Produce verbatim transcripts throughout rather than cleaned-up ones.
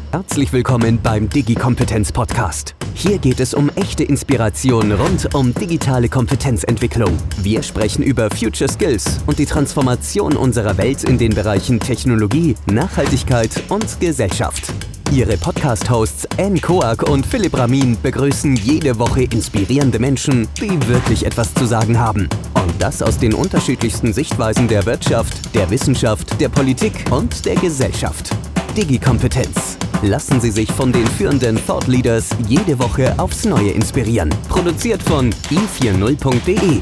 Herzlich willkommen beim Digi-Kompetenz-Podcast. Hier geht es um echte Inspiration rund um digitale Kompetenzentwicklung. Wir sprechen über Future Skills und die Transformation unserer Welt in den Bereichen Technologie, Nachhaltigkeit und Gesellschaft. Ihre Podcast-Hosts Anne Koak und Philipp Ramin begrüßen jede Woche inspirierende Menschen, die wirklich etwas zu sagen haben. Und das aus den unterschiedlichsten Sichtweisen der Wirtschaft, der Wissenschaft, der Politik und der Gesellschaft. Digi-Kompetenz. Lassen Sie sich von den führenden Thought Leaders jede Woche aufs Neue inspirieren. Produziert von i vierzig punkt de.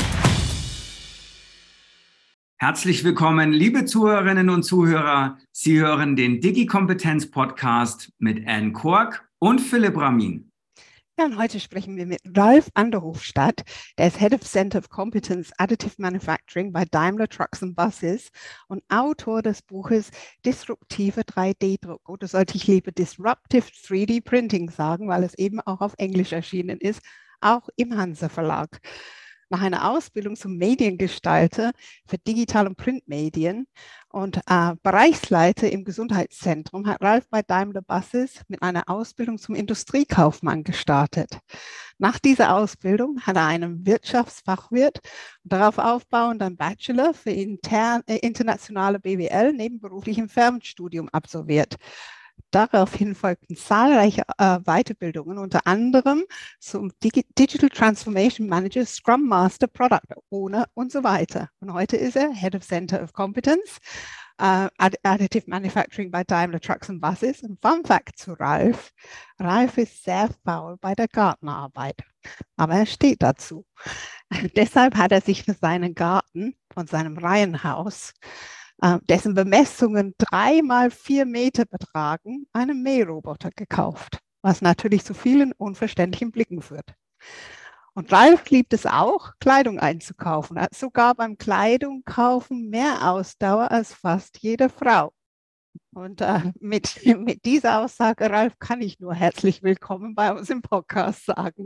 Herzlich willkommen, liebe Zuhörerinnen und Zuhörer. Sie hören den Digi-Kompetenz-Podcast mit Anne Koak und Philipp Ramin. Ja, und heute sprechen wir mit Ralf Anderhofstadt, der ist Head of Center of Competence Additive Manufacturing bei Daimler Trucks and Buses und Autor des Buches Disruptive drei D-Druck. Oder sollte ich lieber Disruptive drei D Printing sagen, weil es eben auch auf Englisch erschienen ist, auch im Hansa Verlag. Nach einer Ausbildung zum Mediengestalter für Digital- und Printmedien und äh, Bereichsleiter im Gesundheitszentrum hat Ralf bei Daimler Buses mit einer Ausbildung zum Industriekaufmann gestartet. Nach dieser Ausbildung hat er einen Wirtschaftsfachwirt und darauf aufbauend einen Bachelor für intern, äh, internationale B W L nebenberuflich Fernstudium absolviert. Daraufhin folgten zahlreiche äh, Weiterbildungen, unter anderem zum Digi- Digital Transformation Manager, Scrum Master, Product Owner und so weiter. Und heute ist er Head of Center of Competence, äh, Additive Manufacturing bei Daimler Trucks and Buses. Und Fun Fact zu Ralf: Ralf ist sehr faul bei der Gartenarbeit, aber er steht dazu. Deshalb hat er sich für seinen Garten von seinem Reihenhaus, dessen Bemessungen drei mal vier Meter betragen, einen Mähroboter gekauft, was natürlich zu vielen unverständlichen Blicken führt. Und Ralf liebt es auch, Kleidung einzukaufen. Er hat sogar beim Kleidung kaufen mehr Ausdauer als fast jede Frau. Und äh, mit, mit dieser Aussage, Ralf, kann ich nur herzlich willkommen bei uns im Podcast sagen.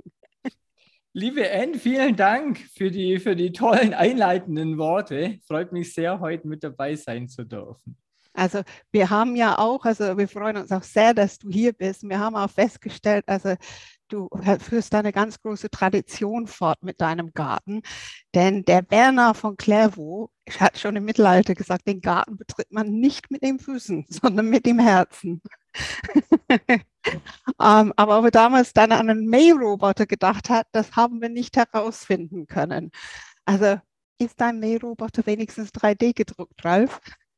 Liebe Anne, vielen Dank für die, für die tollen einleitenden Worte. Freut mich sehr, heute mit dabei sein zu dürfen. Also wir haben ja auch, also wir freuen uns auch sehr, dass du hier bist. Wir haben auch festgestellt, also du führst eine ganz große Tradition fort mit deinem Garten. Denn der Bernhard von Clairvaux hat schon im Mittelalter gesagt, den Garten betritt man nicht mit den Füßen, sondern mit dem Herzen. um, aber ob er damals dann an einen Mähroboter gedacht hat, das haben wir nicht herausfinden können. Also ist dein Mähroboter wenigstens drei D gedruckt, Ralf?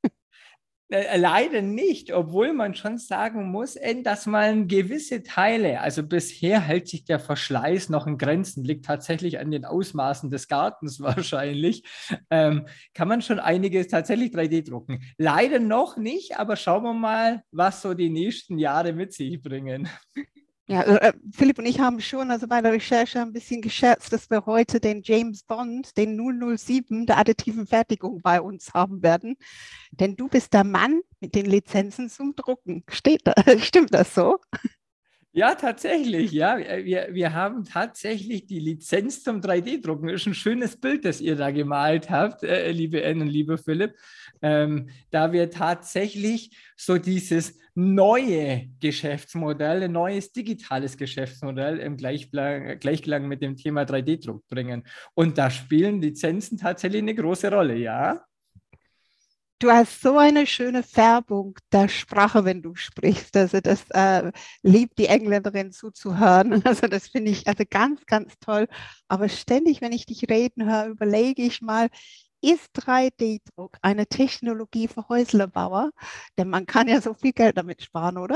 Leider nicht, obwohl man schon sagen muss, dass man gewisse Teile, also bisher hält sich der Verschleiß noch in Grenzen, liegt tatsächlich an den Ausmaßen des Gartens wahrscheinlich, ähm, kann man schon einiges tatsächlich drei D drucken. Leider noch nicht, aber schauen wir mal, was so die nächsten Jahre mit sich bringen. Ja, äh, Philipp und ich haben schon also bei der Recherche ein bisschen gescherzt, dass wir heute den James Bond, den null null sieben der additiven Fertigung bei uns haben werden. Denn du bist der Mann mit den Lizenzen zum Drucken. Steht da, stimmt das so? Ja, tatsächlich, ja. Wir, wir haben tatsächlich die Lizenz zum drei D drucken. Das ist ein schönes Bild, das ihr da gemalt habt, äh, liebe Anne und lieber Philipp. Ähm, da wir tatsächlich so dieses neue Geschäftsmodell, ein neues digitales Geschäftsmodell im Gleichklang, Gleichklang mit dem Thema drei D Druck bringen. Und da spielen Lizenzen tatsächlich eine große Rolle, ja. Du hast so eine schöne Färbung der Sprache, wenn du sprichst. Also das äh, liebt die Engländerin zuzuhören. Also das finde ich also ganz, ganz toll. Aber ständig, wenn ich dich reden höre, überlege ich mal, ist drei D Druck eine Technologie für Häuslebauer? Denn man kann ja so viel Geld damit sparen, oder?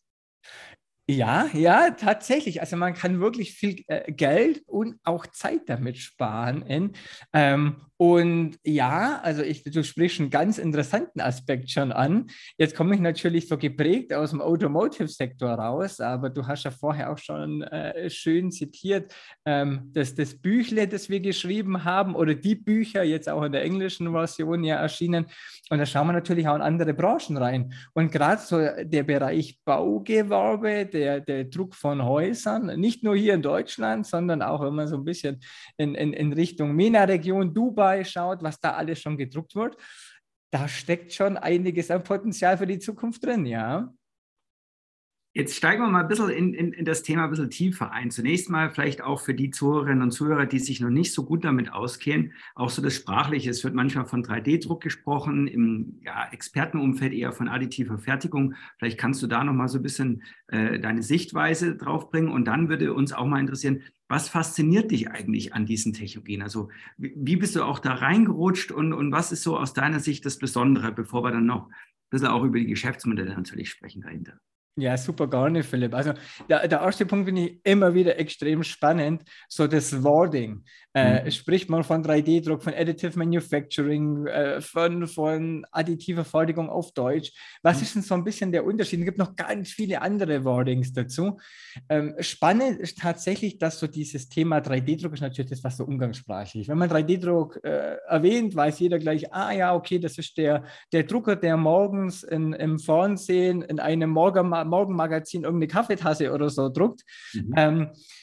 Ja, ja, tatsächlich. Also man kann wirklich viel äh, Geld und auch Zeit damit sparen. Ähm, und ja, also ich, du sprichst einen ganz interessanten Aspekt schon an. Jetzt komme ich natürlich so geprägt aus dem Automotive-Sektor raus, aber du hast ja vorher auch schon äh, schön zitiert, ähm, dass das Büchle, das wir geschrieben haben, oder die Bücher, jetzt auch in der englischen Version ja erschienen. Und da schauen wir natürlich auch in andere Branchen rein. Und gerade so der Bereich Baugewerbe, der, der Druck von Häusern, nicht nur hier in Deutschland, sondern auch, wenn man so ein bisschen in, in, in Richtung MENA-Region, Dubai schaut, was da alles schon gedruckt wird, da steckt schon einiges an Potenzial für die Zukunft drin, ja. Jetzt steigen wir mal ein bisschen in, in, in das Thema ein bisschen tiefer ein. Zunächst mal vielleicht auch für die Zuhörerinnen und Zuhörer, die sich noch nicht so gut damit auskennen, auch so das Sprachliche. Es wird manchmal von drei D Druck gesprochen, im ja, Expertenumfeld eher von additiver Fertigung. Vielleicht kannst du da noch mal so ein bisschen äh, deine Sichtweise drauf bringen. Und dann würde uns auch mal interessieren, was fasziniert dich eigentlich an diesen Technologien? Also wie, wie bist du auch da reingerutscht und, und was ist so aus deiner Sicht das Besondere, bevor wir dann noch ein bisschen auch über die Geschäftsmodelle natürlich sprechen dahinter? Ja, super gerne, Philipp. Also der, der erste Punkt finde ich immer wieder extrem spannend, so das Wording. Äh, mhm. Spricht man von drei D Druck, von Additive Manufacturing, äh, von, von additiver Fertigung auf Deutsch. Was mhm. ist denn so ein bisschen der Unterschied? Es gibt noch ganz viele andere Wordings dazu. Ähm, spannend ist tatsächlich, dass so dieses Thema drei D Druck ist natürlich das, was so umgangssprachlich ist. Wenn man drei D Druck äh, erwähnt, weiß jeder gleich, ah ja, okay, das ist der, der Drucker, der morgens in, im Fernsehen in einem Morgen Morgenmagazin irgendeine Kaffeetasse oder so druckt. Mhm. Ähm,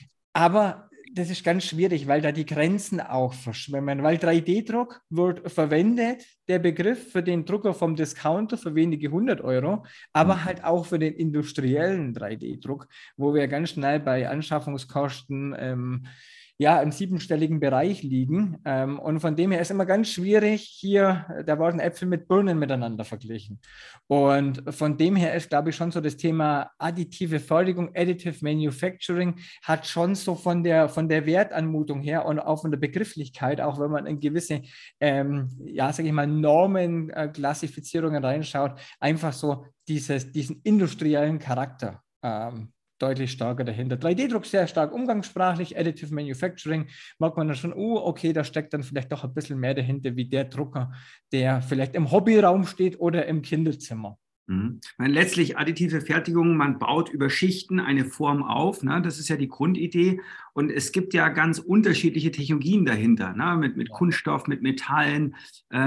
aber das ist ganz schwierig, weil da die Grenzen auch verschwimmen, weil drei D Druck wird verwendet, der Begriff für den Drucker vom Discounter für wenige hundert Euro, aber mhm. halt auch für den industriellen drei D Druck, wo wir ganz schnell bei Anschaffungskosten ähm, ja, im siebenstelligen Bereich liegen. Ähm, und von dem her ist immer ganz schwierig, hier, da werden Äpfel mit Birnen miteinander verglichen. Und von dem her ist, glaube ich, schon so das Thema additive Fertigung, Additive Manufacturing, hat schon so von der, von der Wertanmutung her und auch von der Begrifflichkeit, auch wenn man in gewisse, ähm, ja, sage ich mal, Normenklassifizierungen äh, reinschaut, einfach so dieses, diesen industriellen Charakter. Ähm, deutlich stärker dahinter. drei D Druck sehr stark umgangssprachlich, Additive Manufacturing, mag man dann schon, oh, okay, da steckt dann vielleicht doch ein bisschen mehr dahinter, wie der Drucker, der vielleicht im Hobbyraum steht oder im Kinderzimmer. Mhm. Meine, letztlich additive Fertigung, man baut über Schichten eine Form auf, ne? Das ist ja die Grundidee und es gibt ja ganz unterschiedliche Technologien dahinter, ne? mit, mit ja. Kunststoff, mit Metallen,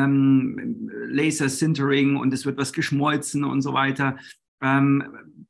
ähm, Laser Sintering und es wird was geschmolzen und so weiter. Ähm,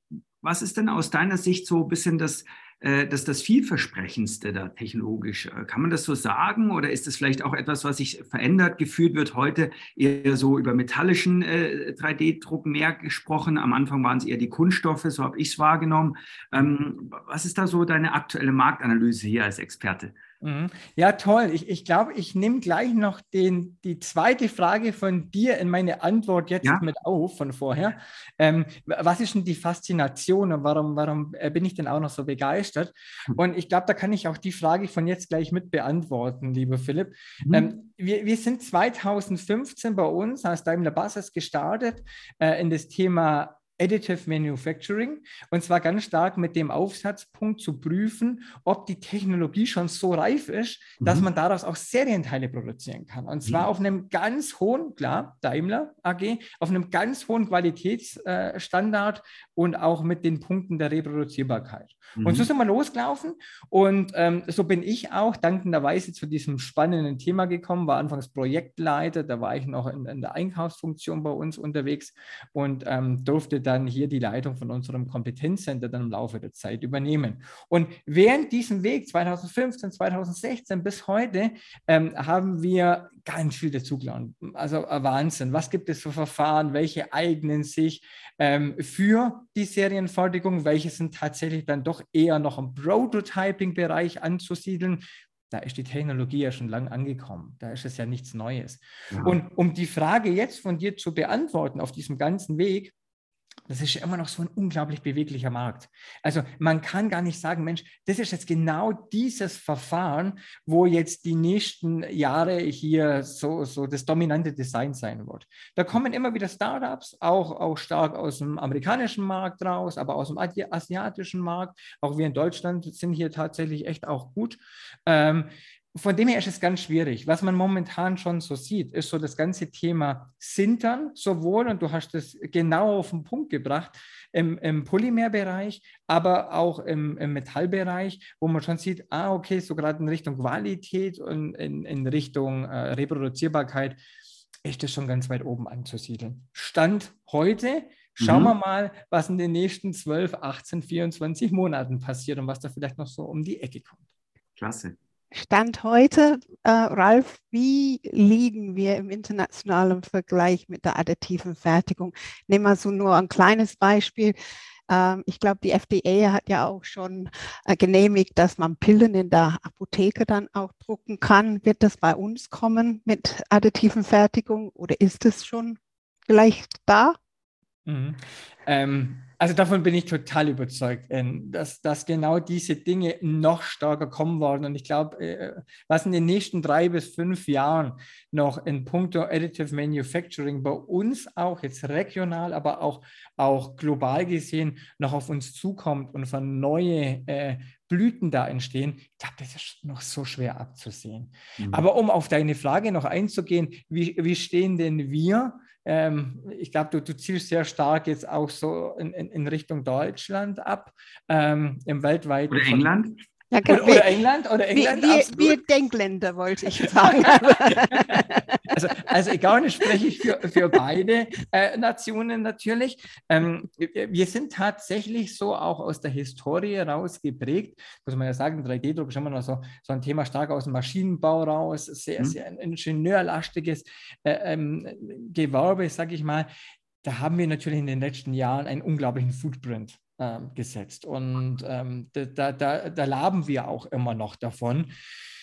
Was ist denn aus deiner Sicht so ein bisschen das, äh, das, das Vielversprechendste da technologisch? Kann man das so sagen oder ist das vielleicht auch etwas, was sich verändert? Gefühlt wird heute eher so über metallischen äh, drei D Druck mehr gesprochen. Am Anfang waren es eher die Kunststoffe, so habe ich es wahrgenommen. Ähm, was ist da so deine aktuelle Marktanalyse hier als Experte? Ja, toll. Ich, ich glaube, ich nehme gleich noch den, die zweite Frage von dir in meine Antwort jetzt ja. mit auf von vorher. Ähm, was ist denn die Faszination und warum, warum bin ich denn auch noch so begeistert? Und ich glaube, da kann ich auch die Frage von jetzt gleich mit beantworten, lieber Philipp. Mhm. Ähm, wir, wir sind zweitausendfünfzehn bei uns als Daimler Buses gestartet äh, in das Thema Additive Manufacturing und zwar ganz stark mit dem Aufsatzpunkt zu prüfen, ob die Technologie schon so reif ist, mhm. dass man daraus auch Serienteile produzieren kann. Und zwar mhm. auf einem ganz hohen, klar, Daimler A G, auf einem ganz hohen Qualitätsstandard und auch mit den Punkten der Reproduzierbarkeit. Mhm. Und so sind wir losgelaufen und ähm, so bin ich auch dankenderweise zu diesem spannenden Thema gekommen, war anfangs Projektleiter, da war ich noch in, in der Einkaufsfunktion bei uns unterwegs und ähm, durfte dann hier die Leitung von unserem Kompetenzcenter dann im Laufe der Zeit übernehmen. Und während diesem Weg zweitausendfünfzehn, zweitausendsechzehn bis heute ähm, haben wir ganz viel dazugelernt. Also äh, Wahnsinn. Was gibt es für Verfahren? Welche eignen sich ähm, für die Serienfertigung? Welche sind tatsächlich dann doch eher noch im Prototyping-Bereich anzusiedeln? Da ist die Technologie ja schon lange angekommen. Da ist es ja nichts Neues. Ja. Und um die Frage jetzt von dir zu beantworten auf diesem ganzen Weg, das ist ja immer noch so ein unglaublich beweglicher Markt. Also man kann gar nicht sagen, Mensch, das ist jetzt genau dieses Verfahren, wo jetzt die nächsten Jahre hier so, so das dominante Design sein wird. Da kommen immer wieder Startups, auch, auch stark aus dem amerikanischen Markt raus, aber aus dem asiatischen Markt. Auch wir in Deutschland sind hier tatsächlich echt auch gut. Ähm, Von dem her ist es ganz schwierig. Was man momentan schon so sieht, ist so das ganze Thema Sintern sowohl, und du hast das genau auf den Punkt gebracht, im, im Polymerbereich, aber auch im, im Metallbereich, wo man schon sieht, ah, okay, so gerade in Richtung Qualität und in, in Richtung äh, Reproduzierbarkeit ist das schon ganz weit oben anzusiedeln. Stand heute, schauen mhm. wir mal, was in den nächsten zwölf, achtzehn, vierundzwanzig Monaten passiert und was da vielleicht noch so um die Ecke kommt. Klasse. Stand heute, äh, Ralf, wie liegen wir im internationalen Vergleich mit der additiven Fertigung? Nehmen wir so nur ein kleines Beispiel. Ähm, ich glaube, die F D A hat ja auch schon äh, genehmigt, dass man Pillen in der Apotheke dann auch drucken kann. Wird das bei uns kommen mit additiven Fertigung oder ist es schon vielleicht da? Mhm. Ähm, also davon bin ich total überzeugt, äh, dass, dass genau diese Dinge noch stärker kommen werden. Und ich glaube, äh, was in den nächsten drei bis fünf Jahren noch in puncto Additive Manufacturing bei uns auch jetzt regional, aber auch, auch global gesehen noch auf uns zukommt und von neue äh, Blüten da entstehen, ich glaube, das ist noch so schwer abzusehen. Mhm. Aber um auf deine Frage noch einzugehen, wie, wie stehen denn wir? Ähm, ich glaube, du, du zielst sehr stark jetzt auch so in, in, in Richtung Deutschland ab, ähm, im weltweiten Oder England? Ja, oder, oder England, oder England, wir, absolut. Wir Denkländer, wollte ich sagen. also, also egal, das spreche ich für, für beide äh, Nationen natürlich. Ähm, wir, wir sind tatsächlich so auch aus der Historie raus geprägt. Muss man ja sagen, drei D-Druck ist immer noch so, so ein Thema stark aus dem Maschinenbau raus, sehr, sehr ein ingenieurlastiges äh, ähm, Gewerbe, sage ich mal. Da haben wir natürlich in den letzten Jahren einen unglaublichen Footprint ähm, gesetzt. Und ähm, da, da, da laben wir auch immer noch davon.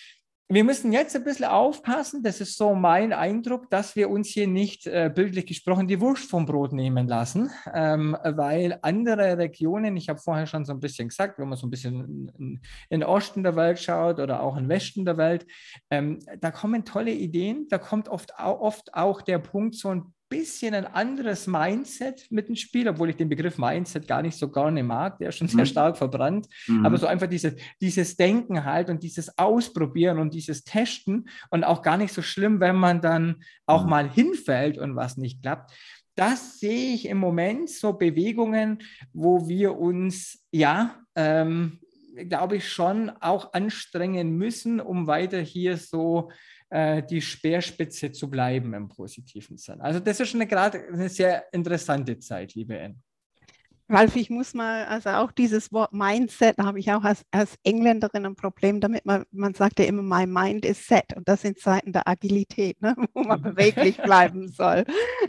Wir müssen jetzt ein bisschen aufpassen, das ist so mein Eindruck, dass wir uns hier nicht äh, bildlich gesprochen die Wurst vom Brot nehmen lassen, ähm, weil andere Regionen, ich habe vorher schon so ein bisschen gesagt, wenn man so ein bisschen in, in den Osten der Welt schaut oder auch in den Westen der Welt, ähm, da kommen tolle Ideen, da kommt oft, oft auch der Punkt, so ein bisschen ein anderes Mindset mit ins Spiel, obwohl ich den Begriff Mindset gar nicht so gerne mag, der ist schon sehr stark verbrannt, mhm. aber so einfach diese, dieses Denken halt und dieses Ausprobieren und dieses Testen und auch gar nicht so schlimm, wenn man dann auch mhm. mal hinfällt und was nicht klappt. Das sehe ich im Moment so Bewegungen, wo wir uns, ja, ähm, glaube ich, schon auch anstrengen müssen, um weiter hier so die Speerspitze zu bleiben im positiven Sinn. Also das ist schon gerade eine sehr interessante Zeit, liebe Anne. Ralf, ich muss mal, also auch dieses Wort Mindset, da habe ich auch als, als Engländerin ein Problem damit, man, man sagt ja immer, my mind is set und das sind Zeiten der Agilität, ne, wo man beweglich bleiben soll.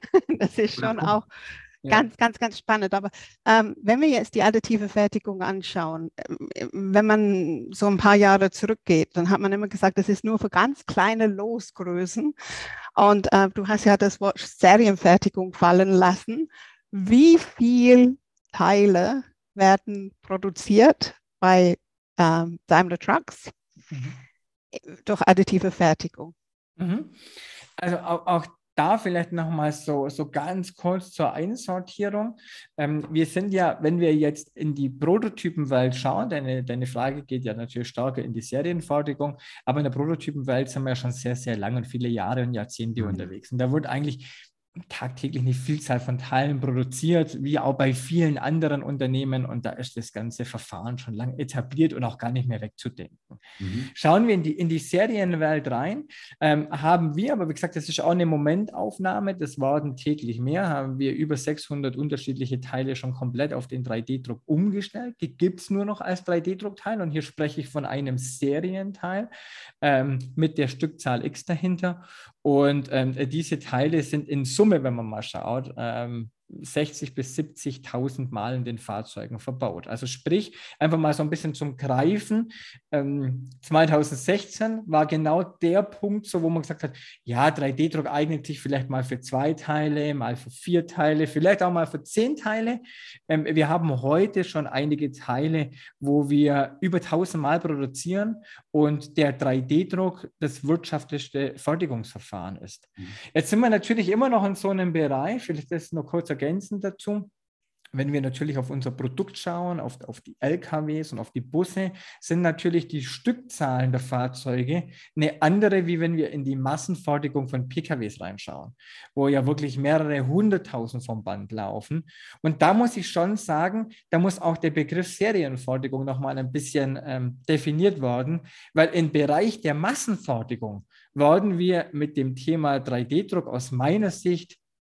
Das ist schon auch ganz, ja. ganz, ganz spannend. Aber ähm, wenn wir jetzt die additive Fertigung anschauen, äh, wenn man so ein paar Jahre zurückgeht, dann hat man immer gesagt, das ist nur für ganz kleine Losgrößen. Und äh, du hast ja das Wort Serienfertigung fallen lassen. Wie viel Teile werden produziert bei ähm, Daimler Trucks mhm. durch additive Fertigung? Mhm. Also auch, auch da vielleicht nochmal so, so ganz kurz zur Einsortierung. Ähm, wir sind ja, wenn wir jetzt in die Prototypenwelt schauen, deine, deine Frage geht ja natürlich stärker in die Serienfertigung, aber in der Prototypenwelt sind wir ja schon sehr, sehr lange und viele Jahre und Jahrzehnte mhm. unterwegs. Und da wird eigentlich tagtäglich eine Vielzahl von Teilen produziert, wie auch bei vielen anderen Unternehmen. Und da ist das ganze Verfahren schon lange etabliert und auch gar nicht mehr wegzudenken. Mhm. Schauen wir in die, in die Serienwelt rein, ähm, haben wir, aber wie gesagt, das ist auch eine Momentaufnahme, das werden täglich mehr, haben wir über sechshundert unterschiedliche Teile schon komplett auf den drei D Druck umgestellt. Die gibt es nur noch als drei D Druckteil und hier spreche ich von einem Serienteil ähm, mit der Stückzahl X dahinter. Und ähm, diese Teile sind in Summe, wenn man mal schaut, ähm, sechzig bis siebzigtausend Mal in den Fahrzeugen verbaut. Also sprich, einfach mal so ein bisschen zum Greifen. Ähm, zweitausendsechzehn war genau der Punkt, so, wo man gesagt hat, ja, drei D Druck eignet sich vielleicht mal für zwei Teile, mal für vier Teile, vielleicht auch mal für zehn Teile. Ähm, wir haben heute schon einige Teile, wo wir über tausend Mal produzieren und der drei D Druck das wirtschaftlichste Fertigungsverfahren ist. Mhm. Jetzt sind wir natürlich immer noch in so einem Bereich, vielleicht das noch kurz ergänzend dazu, wenn wir natürlich auf unser Produkt schauen, auf, auf die L K Ws und auf die Busse, sind natürlich die Stückzahlen der Fahrzeuge eine andere, wie wenn wir in die Massenfertigung von P K Ws reinschauen, wo ja wirklich mehrere hunderttausend vom Band laufen. Und da muss ich schon sagen, da muss auch der Begriff Serienfertigung nochmal ein bisschen ähm, definiert werden, weil im Bereich der Massenfertigung werden wir mit dem Thema drei D Druck aus meiner Sicht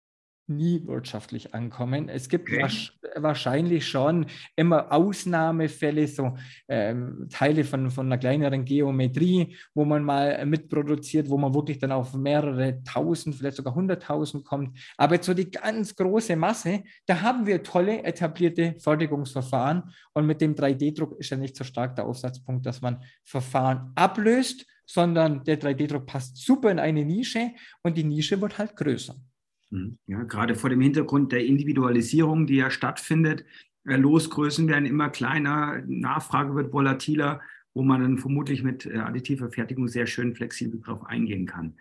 nie wirtschaftlich ankommen. Es gibt Okay. wahrscheinlich schon immer Ausnahmefälle, so ähm, Teile von, von einer kleineren Geometrie, wo man mal mitproduziert, wo man wirklich dann auf mehrere tausend, vielleicht sogar hunderttausend kommt. Aber jetzt so die ganz große Masse, da haben wir tolle etablierte Fertigungsverfahren und mit dem drei D-Druck ist ja nicht so stark der Aufsatzpunkt, dass man Verfahren ablöst, sondern der drei D-Druck passt super in eine Nische und die Nische wird halt größer. Ja, gerade vor dem Hintergrund der Individualisierung, die ja stattfindet. Losgrößen werden immer kleiner, Nachfrage wird volatiler, wo man dann vermutlich mit additiver Fertigung sehr schön flexibel drauf eingehen kann.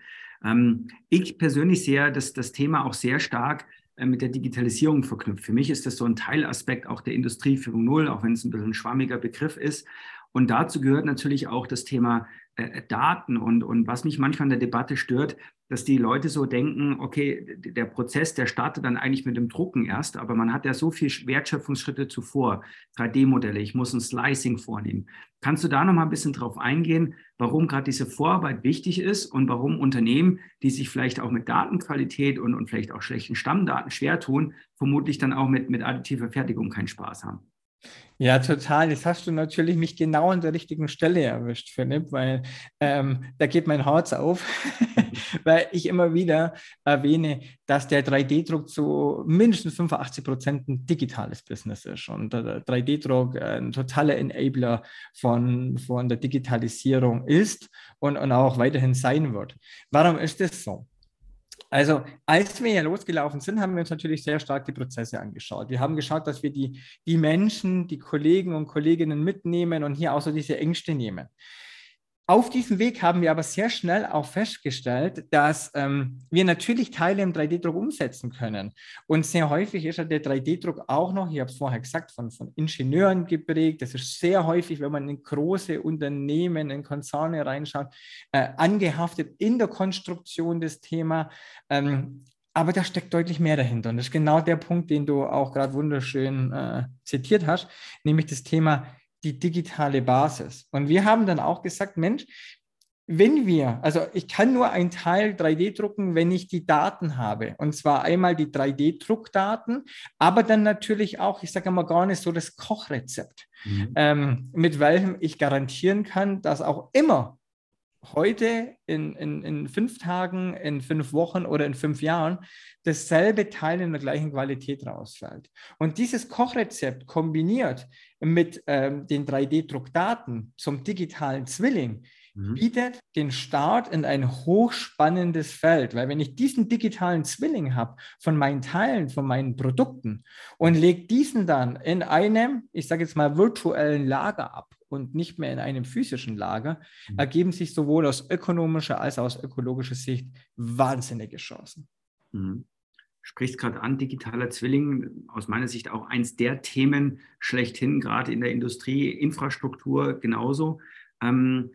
Ich persönlich sehe das, das Thema auch sehr stark mit der Digitalisierung verknüpft. Für mich ist das so ein Teilaspekt auch der Industrie vier Punkt null, auch wenn es ein bisschen ein schwammiger Begriff ist. Und dazu gehört natürlich auch das Thema äh, Daten. Und, und was mich manchmal in der Debatte stört, dass die Leute so denken, okay, der Prozess, der startet dann eigentlich mit dem Drucken erst, aber man hat ja so viele Wertschöpfungsschritte zuvor, drei D-Modelle, ich muss ein Slicing vornehmen. Kannst du da noch mal ein bisschen drauf eingehen, warum gerade diese Vorarbeit wichtig ist und warum Unternehmen, die sich vielleicht auch mit Datenqualität und, und vielleicht auch schlechten Stammdaten schwer tun, vermutlich dann auch mit, mit additiver Fertigung keinen Spaß haben? Ja, total. Jetzt hast du natürlich mich genau an der richtigen Stelle erwischt, Philipp, weil ähm, da geht mein Herz auf, weil ich immer wieder erwähne, dass der drei D-Druck zu mindestens fünfundachtzig Prozent ein digitales Business ist und der drei D-Druck ein totaler Enabler von, von der Digitalisierung ist und, und auch weiterhin sein wird. Warum ist das so? Also, als wir hier losgelaufen sind, haben wir uns natürlich sehr stark die Prozesse angeschaut. Wir haben geschaut, dass wir die, die Menschen, die Kollegen und Kolleginnen mitnehmen und hier auch so diese Ängste nehmen. Auf diesem Weg haben wir aber sehr schnell auch festgestellt, dass ähm, wir natürlich Teile im drei D-Druck umsetzen können. Und sehr häufig ist ja der drei D-Druck auch noch, ich habe es vorher gesagt, von, von Ingenieuren geprägt. Das ist sehr häufig, wenn man in große Unternehmen, in Konzerne reinschaut, äh, angehaftet in der Konstruktion des Themas. Ähm, aber da steckt deutlich mehr dahinter. Und das ist genau der Punkt, den du auch gerade wunderschön äh, zitiert hast, nämlich das Thema die digitale Basis. Und wir haben dann auch gesagt, Mensch, wenn wir, also ich kann nur ein Teil drei D drucken, wenn ich die Daten habe. Und zwar einmal die drei D Druckdaten, aber dann natürlich auch, ich sage mal gar nicht so das Kochrezept, mhm. ähm, mit welchem ich garantieren kann, dass auch immer heute in, in, in fünf Tagen, in fünf Wochen oder in fünf Jahren dasselbe Teil in der gleichen Qualität rausfällt. Und dieses Kochrezept kombiniert mit ähm, den drei D Druckdaten zum digitalen Zwilling mhm. bietet den Start in ein hochspannendes Feld, weil wenn ich diesen digitalen Zwilling habe von meinen Teilen, von meinen Produkten und lege diesen dann in einem, ich sage jetzt mal, virtuellen Lager ab, und nicht mehr in einem physischen Lager, mhm. ergeben sich sowohl aus ökonomischer als auch aus ökologischer Sicht wahnsinnige Chancen. Mhm. Sprichst gerade an, digitaler Zwilling, aus meiner Sicht auch eins der Themen schlechthin, gerade in der Industrie, Infrastruktur genauso. Ähm,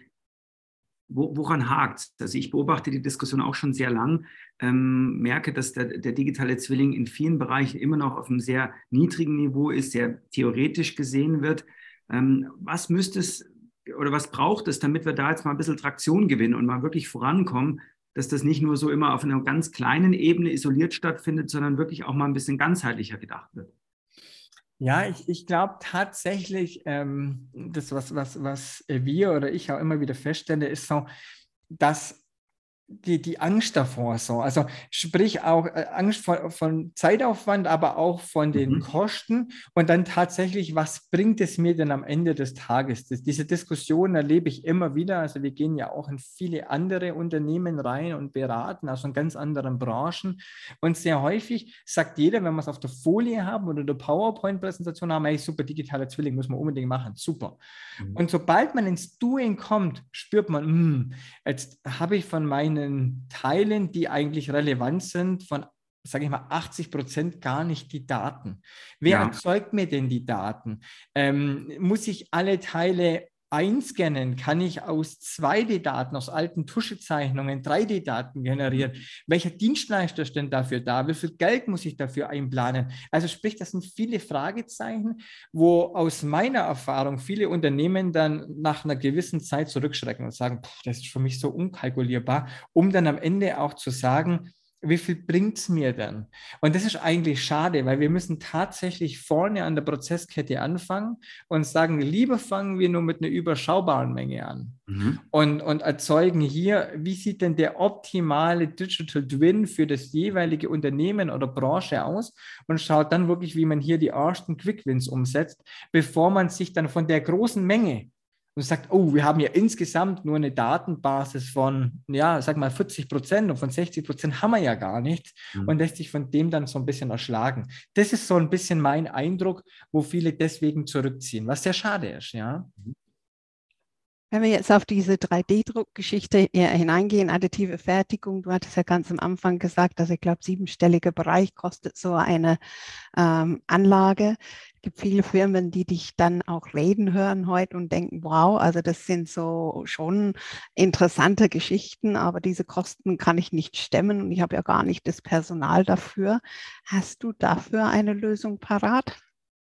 wo, woran hakt es? Also ich beobachte die Diskussion auch schon sehr lang, ähm, merke, dass der, der digitale Zwilling in vielen Bereichen immer noch auf einem sehr niedrigen Niveau ist, sehr theoretisch gesehen wird. Ähm, was müsste es oder was braucht es, damit wir da jetzt mal ein bisschen Traktion gewinnen und mal wirklich vorankommen, dass das nicht nur so immer auf einer ganz kleinen Ebene isoliert stattfindet, sondern wirklich auch mal ein bisschen ganzheitlicher gedacht wird? Ja, ich, ich glaube tatsächlich, ähm, das, was, was, was wir oder ich auch immer wieder feststelle, ist so, dass Die, die Angst davor so, also sprich auch äh, Angst von, von Zeitaufwand, aber auch von den mhm. Kosten und dann tatsächlich, was bringt es mir denn am Ende des Tages? Das, diese Diskussion erlebe ich immer wieder, also wir gehen ja auch in viele andere Unternehmen rein und beraten, also in ganz anderen Branchen und sehr häufig sagt jeder, wenn wir es auf der Folie haben oder der PowerPoint-Präsentation haben, hey, super, digitaler Zwilling, muss man unbedingt machen, super. Mhm. Und sobald man ins Doing kommt, spürt man, mh, jetzt habe ich von meinen Teilen, die eigentlich relevant sind, von, sage ich mal, achtzig Prozent gar nicht die Daten. Wer ja. erzeugt mir denn die Daten? Ähm, muss ich alle Teile einscannen? Kann ich aus zwei D Daten, aus alten Tuschezeichnungen drei D Daten generieren? Welcher Dienstleister ist denn dafür da? Wie viel Geld muss ich dafür einplanen? Also sprich, das sind viele Fragezeichen, wo aus meiner Erfahrung viele Unternehmen dann nach einer gewissen Zeit zurückschrecken und sagen, das ist für mich so unkalkulierbar, um dann am Ende auch zu sagen, wie viel bringt es mir denn? Und das ist eigentlich schade, weil wir müssen tatsächlich vorne an der Prozesskette anfangen und sagen, lieber fangen wir nur mit einer überschaubaren Menge an. Mhm. Und, und erzeugen hier, wie sieht denn der optimale Digital Twin für das jeweilige Unternehmen oder Branche aus und schaut dann wirklich, wie man hier die ersten Quick Wins umsetzt, bevor man sich dann von der großen Menge und sagt, oh, wir haben ja insgesamt nur eine Datenbasis von, ja, sag mal vierzig Prozent und von sechzig Prozent haben wir ja gar nichts Mhm. und lässt sich von dem dann so ein bisschen erschlagen. Das ist so ein bisschen mein Eindruck, wo viele deswegen zurückziehen, was sehr schade ist, ja. Wenn wir jetzt auf diese drei D-Druck-Geschichte hineingehen, additive Fertigung, du hattest ja ganz am Anfang gesagt, dass ich glaube, siebenstelliger Bereich kostet so eine ähm, Anlage. Es gibt viele Firmen, die dich dann auch reden hören heute und denken, wow, also das sind so schon interessante Geschichten, aber diese Kosten kann ich nicht stemmen und ich habe ja gar nicht das Personal dafür. Hast du dafür eine Lösung parat?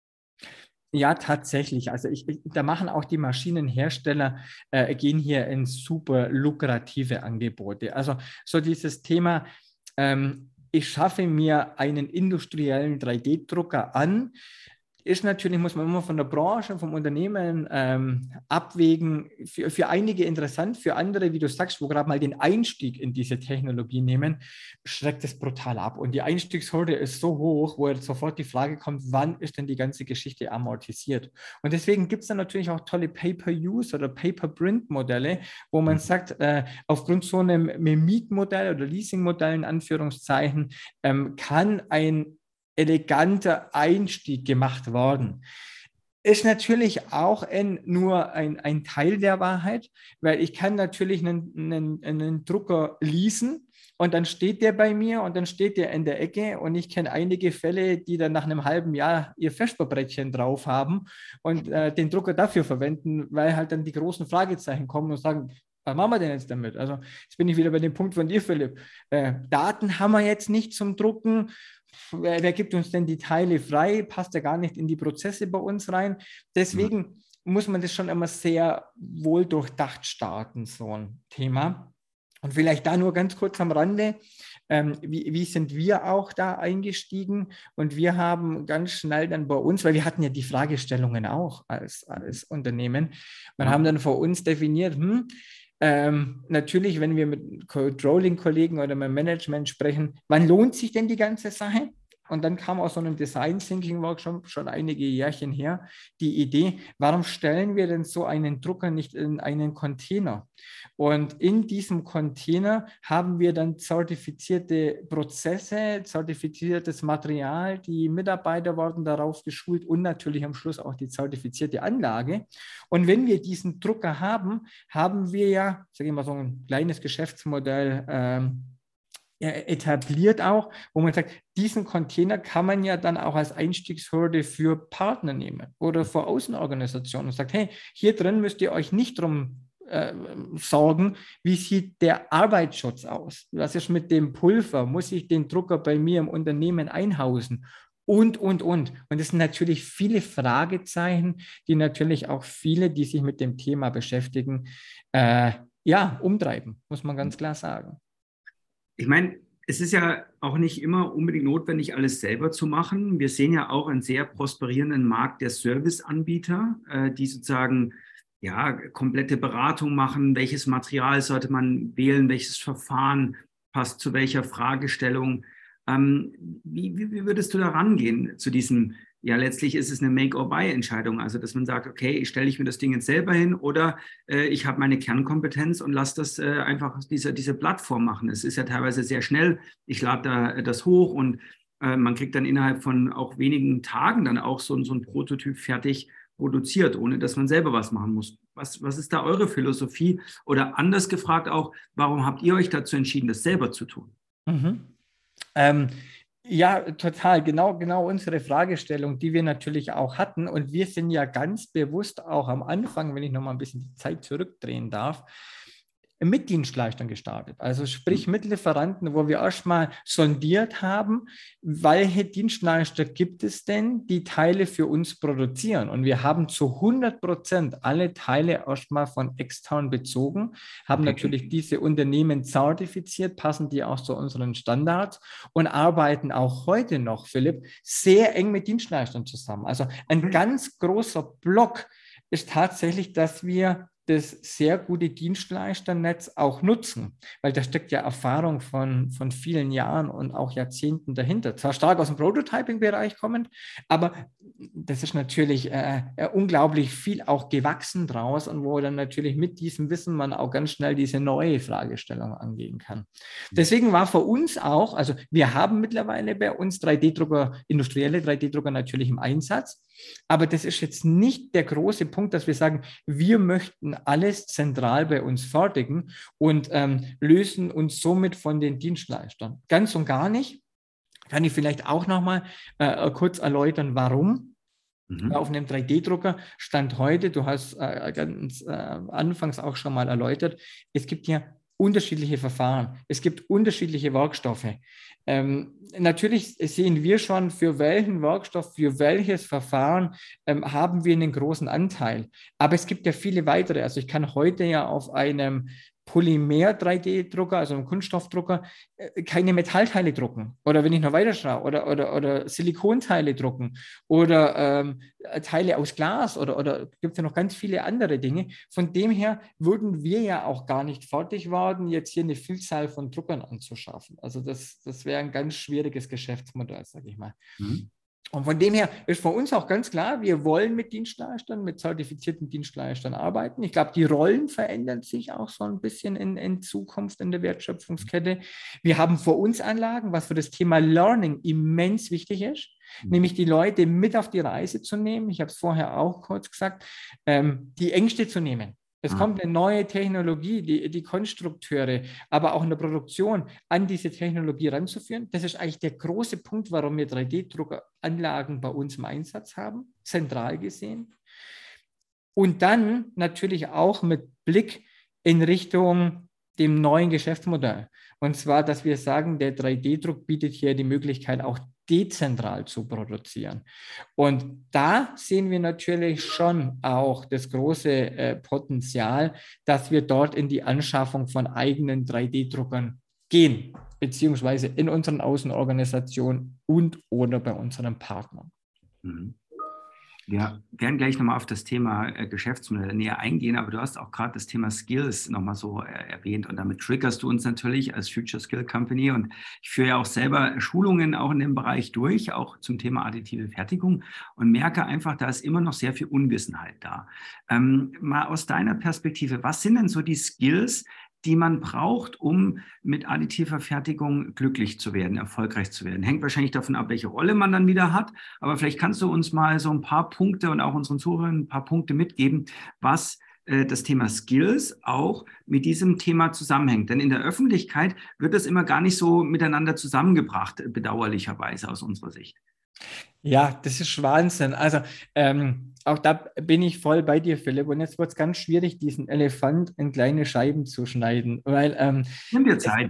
Ja, tatsächlich. Also ich, ich, da machen auch die Maschinenhersteller, äh, gehen hier in super lukrative Angebote. Also so dieses Thema, ähm, ich schaffe mir einen industriellen drei D-Drucker an, ist natürlich, muss man immer von der Branche, vom Unternehmen ähm, abwägen. Für, für einige interessant, für andere, wie du sagst, wo gerade mal den Einstieg in diese Technologie nehmen, schreckt es brutal ab. Und die Einstiegshürde ist so hoch, wo jetzt sofort die Frage kommt, wann ist denn die ganze Geschichte amortisiert? Und deswegen gibt es dann natürlich auch tolle Pay-per-Use oder Pay-per-Print-Modelle, wo man sagt, äh, aufgrund so einem Mietmodell oder Leasingmodell in Anführungszeichen, ähm, kann ein eleganter Einstieg gemacht worden. Ist natürlich auch ein, nur ein, ein Teil der Wahrheit, weil ich kann natürlich einen, einen, einen Drucker leasen und dann steht der bei mir und dann steht der in der Ecke und ich kenne einige Fälle, die dann nach einem halben Jahr ihr Vesperbrettchen drauf haben und äh, den Drucker dafür verwenden, weil halt dann die großen Fragezeichen kommen und sagen, was machen wir denn jetzt damit? Also jetzt bin ich wieder bei dem Punkt von dir, Philipp. Äh, Daten haben wir jetzt nicht zum Drucken. Wer, wer gibt uns denn die Teile frei? Passt ja gar nicht in die Prozesse bei uns rein. Deswegen mhm. muss man das schon immer sehr wohl durchdacht starten, so ein Thema. Und vielleicht da nur ganz kurz am Rande, ähm, wie, wie sind wir auch da eingestiegen? Und wir haben ganz schnell dann bei uns, weil wir hatten ja die Fragestellungen auch als, als Unternehmen, und haben dann vor uns definiert, hm, Ähm, natürlich, wenn wir mit Controlling-Kollegen oder mit Management sprechen, wann lohnt sich denn die ganze Sache? Und dann kam aus so einem Design Thinking Workshop schon einige Jährchen her die Idee, warum stellen wir denn so einen Drucker nicht in einen Container? Und in diesem Container haben wir dann zertifizierte Prozesse, zertifiziertes Material, die Mitarbeiter wurden darauf geschult und natürlich am Schluss auch die zertifizierte Anlage. Und wenn wir diesen Drucker haben, haben wir ja, sage ich mal, so ein kleines Geschäftsmodell ähm, etabliert auch, wo man sagt, diesen Container kann man ja dann auch als Einstiegshürde für Partner nehmen oder für Außenorganisationen und sagt, hey, hier drin müsst ihr euch nicht drum äh, sorgen, wie sieht der Arbeitsschutz aus? Was ist mit dem Pulver? Muss ich den Drucker bei mir im Unternehmen einhausen? Und, und, und. Und das sind natürlich viele Fragezeichen, die natürlich auch viele, die sich mit dem Thema beschäftigen, äh, ja, umtreiben, muss man ganz klar sagen. Ich meine, es ist ja auch nicht immer unbedingt notwendig, alles selber zu machen. Wir sehen ja auch einen sehr prosperierenden Markt der Serviceanbieter, äh, die sozusagen ja, komplette Beratung machen. Welches Material sollte man wählen? Welches Verfahren passt zu welcher Fragestellung? Ähm, wie, wie, wie würdest du da rangehen zu diesem, ja, letztlich ist es eine Make-or-Buy-Entscheidung, also dass man sagt, okay, ich stelle ich mir das Ding jetzt selber hin oder äh, ich habe meine Kernkompetenz und lasse das äh, einfach diese, diese Plattform machen. Es ist ja teilweise sehr schnell, ich lade da äh, das hoch und äh, man kriegt dann innerhalb von auch wenigen Tagen dann auch so, so ein Prototyp fertig produziert, ohne dass man selber was machen muss. Was, was ist da eure Philosophie? Oder anders gefragt auch, warum habt ihr euch dazu entschieden, das selber zu tun? Mhm. Ähm, ja, total. Genau, genau unsere Fragestellung, die wir natürlich auch hatten. Und wir sind ja ganz bewusst auch am Anfang, wenn ich noch mal ein bisschen die Zeit zurückdrehen darf, mit Dienstleistern gestartet. Also sprich mit Lieferanten, wo wir erstmal sondiert haben, welche Dienstleister gibt es denn, die Teile für uns produzieren. Und wir haben zu hundert Prozent alle Teile erstmal von extern bezogen, haben okay. natürlich diese Unternehmen zertifiziert, passen die auch zu unseren Standards und arbeiten auch heute noch, Philipp, sehr eng mit Dienstleistern zusammen. Also ein ganz großer Block ist tatsächlich, dass wir das sehr gute Dienstleisternetz auch nutzen, weil da steckt ja Erfahrung von, von vielen Jahren und auch Jahrzehnten dahinter. Zwar stark aus dem Prototyping-Bereich kommend, aber das ist natürlich äh, unglaublich viel auch gewachsen draus und wo dann natürlich mit diesem Wissen man auch ganz schnell diese neue Fragestellung angehen kann. Deswegen war für uns auch, also wir haben mittlerweile bei uns drei D-Drucker, industrielle drei D-Drucker natürlich im Einsatz, aber das ist jetzt nicht der große Punkt, dass wir sagen, wir möchten alles zentral bei uns fertigen und ähm, lösen uns somit von den Dienstleistern. Ganz und gar nicht. Kann ich vielleicht auch nochmal äh, kurz erläutern, warum. Mhm. Auf einem drei D-Drucker Stand heute, du hast äh, ganz äh, anfangs auch schon mal erläutert, es gibt ja unterschiedliche Verfahren, es gibt unterschiedliche Werkstoffe. Ähm, natürlich sehen wir schon, für welchen Werkstoff, für welches Verfahren ähm, haben wir einen großen Anteil. Aber es gibt ja viele weitere. Also ich kann heute ja auf einem Polymer drei D-Drucker, also einem Kunststoffdrucker, äh, keine Metallteile drucken. Oder wenn ich noch weiter schaue, oder, oder, oder Silikonteile drucken oder ähm, Teile aus Glas oder, oder gibt es ja noch ganz viele andere Dinge. Von dem her würden wir ja auch gar nicht fertig werden, jetzt hier eine Vielzahl von Druckern anzuschaffen. Also das, das wäre ein ganz schwieriges Geschäftsmodell, sage ich mal. Mhm. Und von dem her ist für uns auch ganz klar, wir wollen mit Dienstleistern, mit zertifizierten Dienstleistern arbeiten. Ich glaube, die Rollen verändern sich auch so ein bisschen in, in Zukunft in der Wertschöpfungskette. Wir haben vor uns Anlagen, was für das Thema Learning immens wichtig ist, mhm. nämlich die Leute mit auf die Reise zu nehmen. Ich habe es vorher auch kurz gesagt, ähm, die Ängste zu nehmen. Es kommt eine neue Technologie, die, die Konstrukteure, aber auch in der Produktion an diese Technologie ranzuführen. Das ist eigentlich der große Punkt, warum wir drei D-Druckeranlagen bei uns im Einsatz haben, zentral gesehen. Und dann natürlich auch mit Blick in Richtung dem neuen Geschäftsmodell. Und zwar, dass wir sagen, der drei D-Druck bietet hier die Möglichkeit, auch dezentral zu produzieren. Und da sehen wir natürlich schon auch das große äh, Potenzial, dass wir dort in die Anschaffung von eigenen drei D-Druckern gehen, beziehungsweise in unseren Außenorganisationen und oder bei unseren Partnern. Mhm. Wir werden gleich nochmal auf das Thema äh, Geschäftsmodell näher eingehen, aber du hast auch gerade das Thema Skills nochmal so äh, erwähnt und damit triggerst du uns natürlich als Future Skill Company und ich führe ja auch selber Schulungen auch in dem Bereich durch, auch zum Thema additive Fertigung und merke einfach, da ist immer noch sehr viel Unwissenheit da. Ähm, mal aus deiner Perspektive, was sind denn so die Skills, die man braucht, um mit additiver Fertigung glücklich zu werden, erfolgreich zu werden? Hängt wahrscheinlich davon ab, welche Rolle man dann wieder hat. Aber vielleicht kannst du uns mal so ein paar Punkte und auch unseren Zuhörern ein paar Punkte mitgeben, was äh, das Thema Skills auch mit diesem Thema zusammenhängt. Denn in der Öffentlichkeit wird das immer gar nicht so miteinander zusammengebracht, bedauerlicherweise aus unserer Sicht. Ja, das ist Wahnsinn. Also ähm, auch da bin ich voll bei dir, Philipp. Und jetzt wird es ganz schwierig, diesen Elefant in kleine Scheiben zu schneiden. Weil, ähm, Nimm dir Zeit.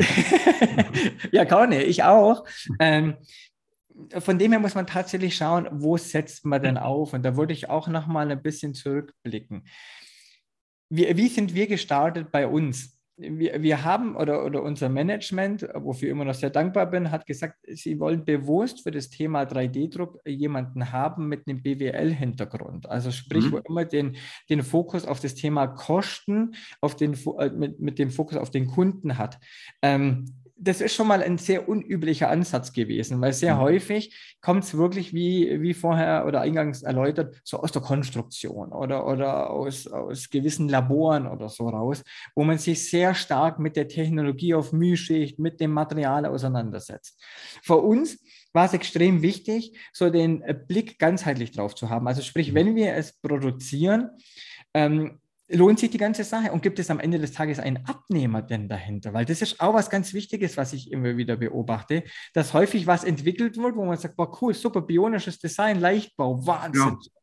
Ja, kann ich, ich auch. Ähm, von dem her muss man tatsächlich schauen, wo setzt man denn auf? Und da würde ich auch noch mal ein bisschen zurückblicken. Wie, wie sind wir gestartet bei uns? Wir, wir haben, oder, oder unser Management, wofür ich immer noch sehr dankbar bin, hat gesagt, sie wollen bewusst für das Thema drei D-Druck jemanden haben mit einem B W L-Hintergrund. Also sprich, mhm. wo immer den, den Fokus auf das Thema Kosten, auf den, mit, mit dem Fokus auf den Kunden hat. Ähm, das ist schon mal ein sehr unüblicher Ansatz gewesen, weil sehr mhm. häufig kommt es wirklich, wie, wie vorher oder eingangs erläutert, so aus der Konstruktion oder, oder aus, aus gewissen Laboren oder so raus, wo man sich sehr stark mit der Technologie auf Mühschicht, mit dem Material auseinandersetzt. Für uns war es extrem wichtig, so den Blick ganzheitlich drauf zu haben. Also sprich, wenn wir es produzieren, ähm, lohnt sich die ganze Sache und gibt es am Ende des Tages einen Abnehmer denn dahinter? Weil das ist auch was ganz Wichtiges, was ich immer wieder beobachte, dass häufig was entwickelt wird, wo man sagt, boah, cool, super, bionisches Design, Leichtbau, Wahnsinn. Ja.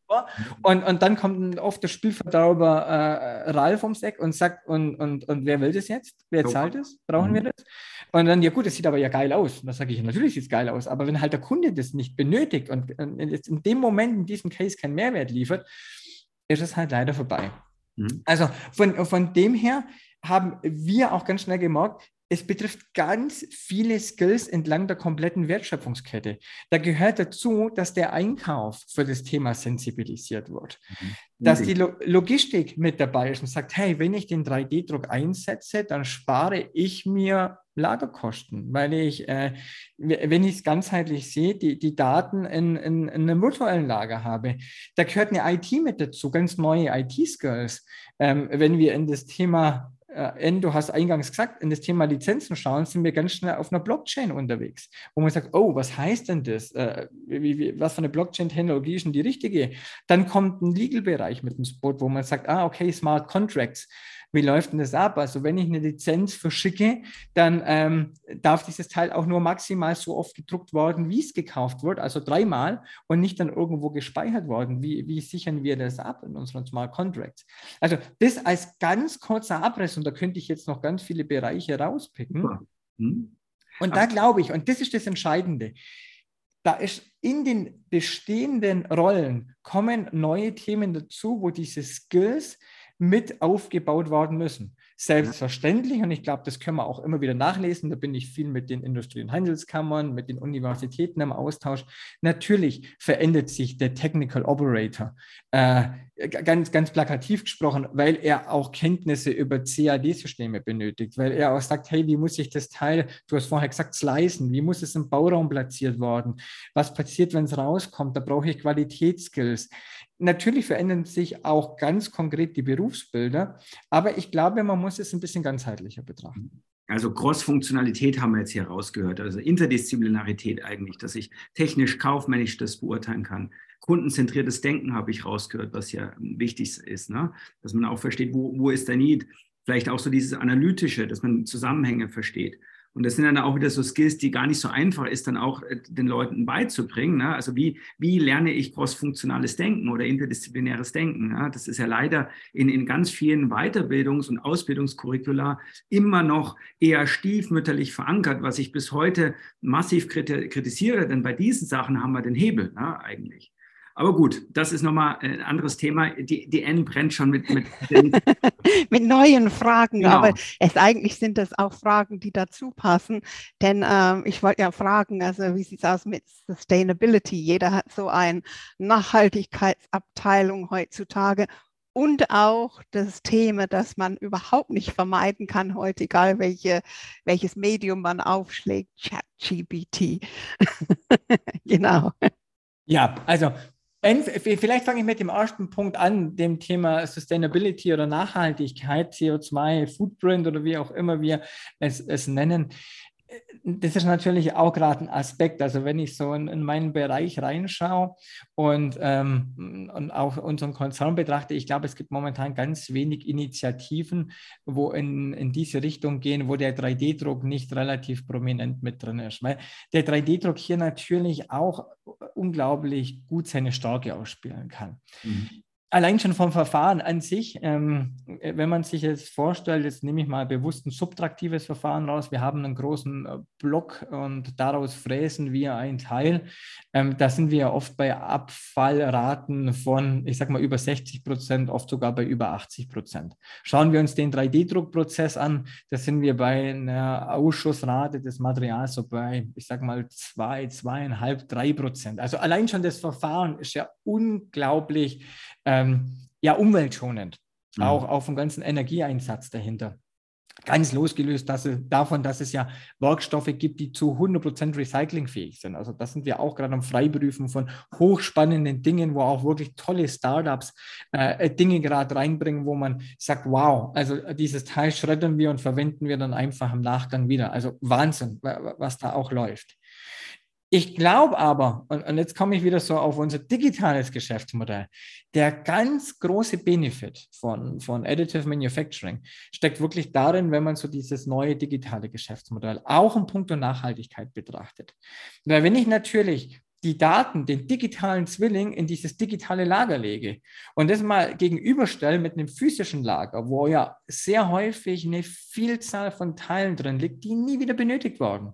Und, und dann kommt oft der Spielverderber äh, Ralf ums Eck und sagt, und, und, und wer will das jetzt? Wer zahlt das? Brauchen wir das? Und dann, ja gut, das sieht aber ja geil aus. Und da sage ich, natürlich sieht es geil aus, aber wenn halt der Kunde das nicht benötigt und in dem Moment, in diesem Case keinen Mehrwert liefert, ist es halt leider vorbei. Mhm. Also von, von dem her haben wir auch ganz schnell gemerkt, es betrifft ganz viele Skills entlang der kompletten Wertschöpfungskette. Da gehört dazu, dass der Einkauf für das Thema sensibilisiert wird. Mhm. Dass die Lo- Logistik mit dabei ist und sagt, hey, wenn ich den drei D Druck einsetze, dann spare ich mir Lagerkosten, weil ich, äh, wenn ich es ganzheitlich sehe, die, die Daten in, in, in einem virtuellen Lager habe. Da gehört eine I T mit dazu, ganz neue I T-Skills. Ähm, wenn wir in das Thema N, du hast eingangs gesagt, in das Thema Lizenzen schauen, sind wir ganz schnell auf einer Blockchain unterwegs, wo man sagt, oh, was heißt denn das? Äh, wie, wie, was für eine Blockchain-Technologie ist denn die richtige? Dann kommt ein Legal-Bereich mit ins Boot, wo man sagt, ah, okay, Smart Contracts. Wie läuft denn das ab? Also wenn ich eine Lizenz verschicke, dann ähm, darf dieses Teil auch nur maximal so oft gedruckt worden, wie es gekauft wird, also dreimal und nicht dann irgendwo gespeichert worden. Wie, wie sichern wir das ab in unseren Smart Contracts? Also das als ganz kurzer Abriss und da könnte ich jetzt noch ganz viele Bereiche rauspicken. Hm. Und da glaube ich, und das ist das Entscheidende, da ist in den bestehenden Rollen kommen neue Themen dazu, wo diese Skills mit aufgebaut worden müssen. Selbstverständlich, und ich glaube, das können wir auch immer wieder nachlesen, da bin ich viel mit den Industrie- und Handelskammern, mit den Universitäten im Austausch. Natürlich verändert sich der Technical Operator, äh, ganz, ganz plakativ gesprochen, weil er auch Kenntnisse über C A D-Systeme benötigt, weil er auch sagt, hey, wie muss ich das Teil, du hast vorher gesagt, slicen, wie muss es im Bauraum platziert worden, was passiert, wenn es rauskommt, da brauche ich Qualitätsskills. Natürlich verändern sich auch ganz konkret die Berufsbilder, aber ich glaube, man muss es ein bisschen ganzheitlicher betrachten. Also Cross-Funktionalität haben wir jetzt hier rausgehört, also Interdisziplinarität eigentlich, dass ich technisch, kaufmännisch das beurteilen kann. Kundenzentriertes Denken habe ich rausgehört, was ja wichtig ist, ne? Dass man auch versteht, wo, wo ist der Need. Vielleicht auch so dieses Analytische, dass man Zusammenhänge versteht. Und das sind dann auch wieder so Skills, die gar nicht so einfach ist, dann auch den Leuten beizubringen. Ne? Also wie, wie lerne ich cross-funktionales Denken oder interdisziplinäres Denken? Ne? Das ist ja leider in, in ganz vielen Weiterbildungs- und Ausbildungskurricula immer noch eher stiefmütterlich verankert, was ich bis heute massiv kritisiere, denn bei diesen Sachen haben wir den Hebel, ne, eigentlich. Aber gut, das ist nochmal ein anderes Thema. Die, die N brennt schon mit, mit, mit neuen Fragen, genau. Aber es eigentlich sind das auch Fragen, die dazu passen. Denn ähm, ich wollte ja fragen, also wie sieht es aus mit Sustainability? Jeder hat so eine Nachhaltigkeitsabteilung heutzutage. Und auch das Thema, das man überhaupt nicht vermeiden kann heute, egal welche, welches Medium man aufschlägt, ChatGPT. Genau. Ja, also vielleicht fange ich mit dem ersten Punkt an, dem Thema Sustainability oder Nachhaltigkeit, C O zwei Footprint oder wie auch immer wir es, es nennen. Das ist natürlich auch gerade ein Aspekt. Also wenn ich so in, in meinen Bereich reinschaue und, ähm, und auch unseren Konzern betrachte, ich glaube, es gibt momentan ganz wenig Initiativen, wo in, in diese Richtung gehen, wo der drei D Druck nicht relativ prominent mit drin ist. Weil der drei D Druck hier natürlich auch unglaublich gut seine Stärke ausspielen kann. Mhm. Allein schon vom Verfahren an sich, ähm, wenn man sich jetzt vorstellt, jetzt nehme ich mal bewusst ein subtraktives Verfahren raus, wir haben einen großen äh, Block und daraus fräsen wir ein Teil, ähm, da sind wir ja oft bei Abfallraten von, ich sag mal, über sechzig Prozent, oft sogar bei über achtzig Prozent. Schauen wir uns den drei D Druckprozess an, da sind wir bei einer Ausschussrate des Materials so bei, ich sag mal, zwei, zweieinhalb, drei Prozent. Also allein schon das Verfahren ist ja unglaublich Ähm, ja, umweltschonend, mhm. auch auf dem ganzen Energieeinsatz dahinter. Ganz losgelöst dass es, davon, dass es ja Werkstoffe gibt, die zu hundert Prozent recyclingfähig sind. Also das sind wir auch gerade am Freiprüfen von hochspannenden Dingen, wo auch wirklich tolle Startups äh, Dinge gerade reinbringen, wo man sagt, wow, also dieses Teil schreddern wir und verwenden wir dann einfach im Nachgang wieder. Also Wahnsinn, was da auch läuft. Ich glaube aber, und, und jetzt komme ich wieder so auf unser digitales Geschäftsmodell, der ganz große Benefit von, von Additive Manufacturing steckt wirklich darin, wenn man so dieses neue digitale Geschäftsmodell auch in puncto Nachhaltigkeit betrachtet. Weil wenn ich natürlich die Daten, den digitalen Zwilling in dieses digitale Lager lege und das mal gegenüberstelle mit einem physischen Lager, wo ja sehr häufig eine Vielzahl von Teilen drin liegt, die nie wieder benötigt wurden,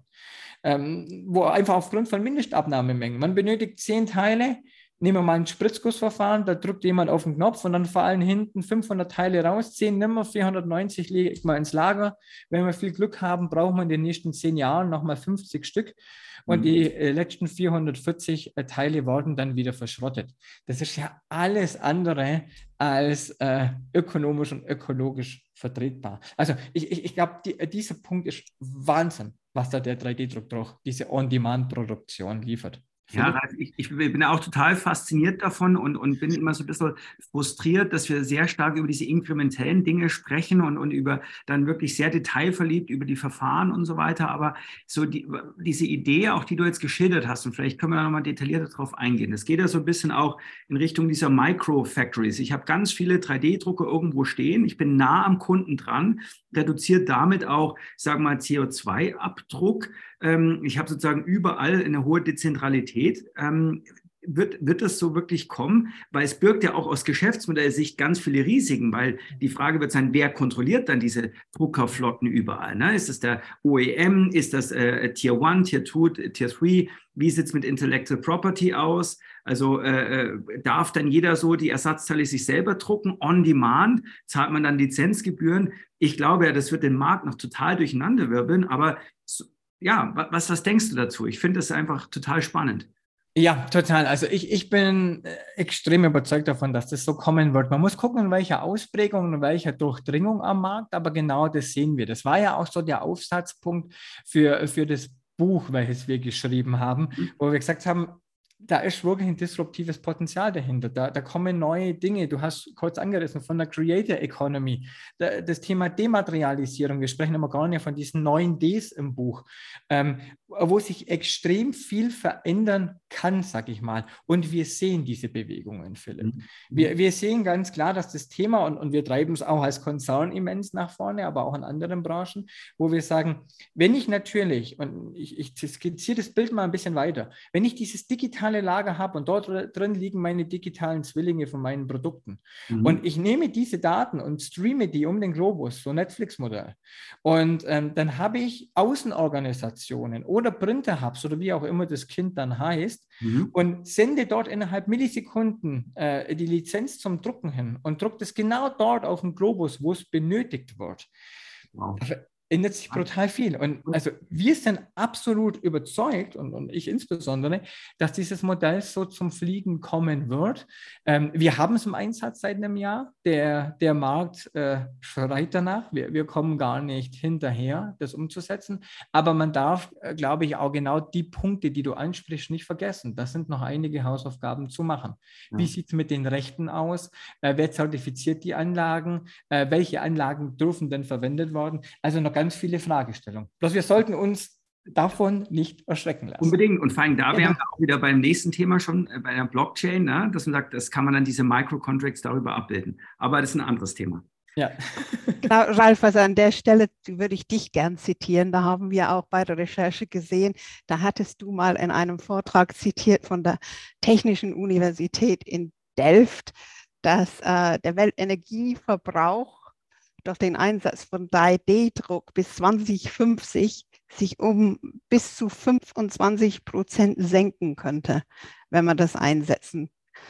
ähm, wo einfach aufgrund von Mindestabnahmemengen, man benötigt zehn Teile, nehmen wir mal ein Spritzgussverfahren, da drückt jemand auf den Knopf und dann fallen hinten fünfhundert Teile raus, zehn nimmer, vierhundertneunzig lege ich mal ins Lager. Wenn wir viel Glück haben, brauchen wir in den nächsten zehn Jahren nochmal fünfzig Stück und mhm. die äh, letzten vierhundertvierzig äh, Teile werden dann wieder verschrottet. Das ist ja alles andere als äh, ökonomisch und ökologisch vertretbar. Also ich, ich, ich glaube, die, dieser Punkt ist Wahnsinn, was da der drei D-Druck durch diese On-Demand-Produktion liefert. Ja, ich, ich bin auch total fasziniert davon und, und bin immer so ein bisschen frustriert, dass wir sehr stark über diese inkrementellen Dinge sprechen und, und über dann wirklich sehr detailverliebt über die Verfahren und so weiter. Aber so die, diese Idee, auch die du jetzt geschildert hast, und vielleicht können wir da nochmal detaillierter drauf eingehen. Das geht ja so ein bisschen auch in Richtung dieser Micro-Factories. Ich habe ganz viele drei D-Drucker irgendwo stehen. Ich bin nah am Kunden dran, reduziert damit auch, sagen wir mal, C O zwei Abdruck. Ich habe sozusagen überall eine hohe Dezentralität. Ähm, wird, wird das so wirklich kommen? Weil es birgt ja auch aus Geschäftsmodellsicht ganz viele Risiken, weil die Frage wird sein, wer kontrolliert dann diese Druckerflotten überall? Ne? Ist das der O E M? Ist das äh, Tier eins, Tier zwei, Tier drei? Wie sieht es mit Intellectual Property aus? Also äh, darf dann jeder so die Ersatzteile sich selber drucken? On Demand zahlt man dann Lizenzgebühren? Ich glaube ja, das wird den Markt noch total durcheinanderwirbeln, aber so, ja, was, was denkst du dazu? Ich finde das einfach total spannend. Ja, total. Also ich, ich bin extrem überzeugt davon, dass das so kommen wird. Man muss gucken, in welcher Ausprägung, in welcher Durchdringung am Markt, aber genau das sehen wir. Das war ja auch so der Aufsatzpunkt für, für das Buch, welches wir geschrieben haben, wo wir gesagt haben, da ist wirklich ein disruptives Potenzial dahinter. Da, da kommen neue Dinge. Du hast kurz angerissen von der Creator Economy, da, das Thema Dematerialisierung. Wir sprechen immer gar nicht von diesen neuen Ds im Buch, ähm, wo sich extrem viel verändern kann, sag ich mal. Und wir sehen diese Bewegungen, Philipp. Mhm. Wir, wir sehen ganz klar, dass das Thema, und, und wir treiben es auch als Konzern immens nach vorne, aber auch in anderen Branchen, wo wir sagen, wenn ich natürlich, und ich, ich skizziere das Bild mal ein bisschen weiter, wenn ich dieses digitale Lager habe und dort drin liegen meine digitalen Zwillinge von meinen Produkten. Mhm. Und ich nehme diese Daten und streame die um den Globus, so Netflix-Modell. Und ähm, dann habe ich Außenorganisationen oder Printer-Hubs oder wie auch immer das Kind dann heißt, mhm. und sende dort innerhalb Millisekunden äh, die Lizenz zum Drucken hin und druckt es genau dort auf dem Globus, wo es benötigt wird. Wow. Ändert sich brutal viel. Und also wir sind absolut überzeugt, und, und ich insbesondere, dass dieses Modell so zum Fliegen kommen wird. Ähm, wir haben es im Einsatz seit einem Jahr. Der, der Markt äh, schreit danach. Wir, wir kommen gar nicht hinterher, das umzusetzen. Aber man darf, äh, glaube ich, auch genau die Punkte, die du ansprichst, nicht vergessen. Das sind noch einige Hausaufgaben zu machen. Ja. Wie sieht es mit den Rechten aus? Äh, wer zertifiziert die Anlagen? Äh, welche Anlagen dürfen denn verwendet werden? Also noch ganz viele Fragestellungen. Bloß wir sollten uns davon nicht erschrecken lassen. Unbedingt. Und vor allem da wären wir auch wieder beim nächsten Thema schon, äh, bei der Blockchain, ne? Dass man sagt, das kann man dann diese Micro-Contracts darüber abbilden. Aber das ist ein anderes Thema. Ja. Genau, Ralf, also an der Stelle würde ich dich gern zitieren. Da haben wir auch bei der Recherche gesehen, da hattest du mal in einem Vortrag zitiert von der Technischen Universität in Delft, dass äh, der Weltenergieverbrauch durch den Einsatz von drei D Druck bis zwanzig fünfzig sich um bis zu fünfundzwanzig Prozent senken könnte, wenn man das einsetzen